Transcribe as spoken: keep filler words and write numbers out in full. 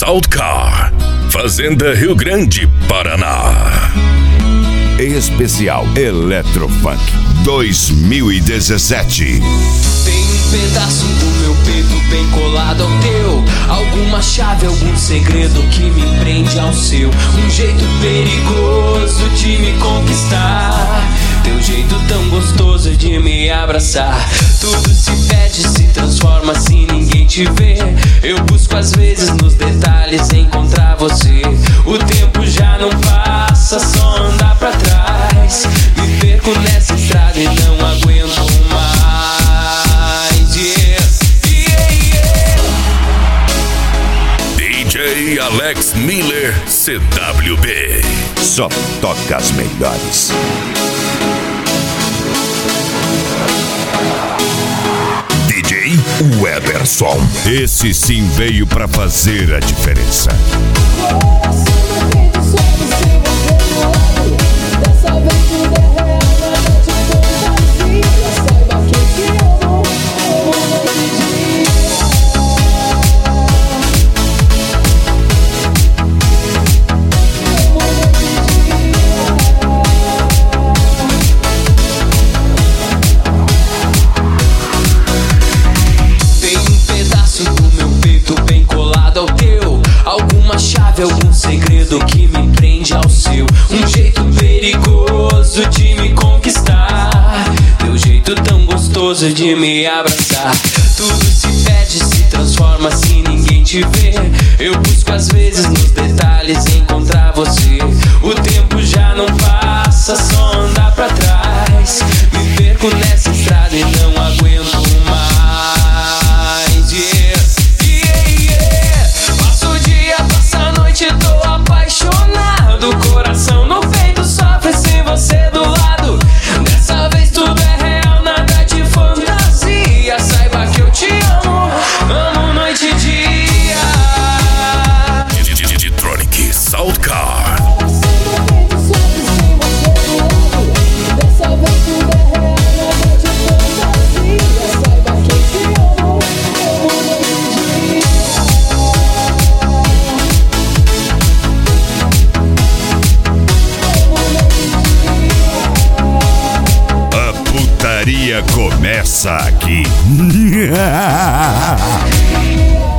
Saltcar, Fazenda Rio Grande, Paraná. Especial Eletrofunk dois mil e dezessete. Tem um pedaço do meu peito bem colado ao teu. Alguma chave, algum segredo que me prende ao seu. Um jeito perigoso de me conquistar. Teu jeito tão gostoso de me abraçar. Tudo se perde, se transforma se ninguém te vê. Eu busco às vezes nos detalhes encontrar você. O tempo já não passa, só andar pra trás. Me perco nessa estrada e não aguento mais. Yeah, yeah, yeah. D J Alex Miller, C W B. Só toca as melhores. D J Weberson. Esse sim veio pra fazer a diferença. Algum segredo que me prende ao seu. Um jeito perigoso de me conquistar. Teu jeito tão gostoso de me abraçar. Tudo se perde, se transforma se ninguém te vê. Eu busco às vezes nos detalhes encontrar você. O tempo já não passa, só andar pra trás. Me perco nessa estrada e não aguento mais. Yeah. Tô apaixonado, coração no peito sofre sem você do lado. Dessa vez tudo é real, nada de fantasia. Saiba que eu te amo, amo noite e dia. Digitronic Saltcar. Começa aqui.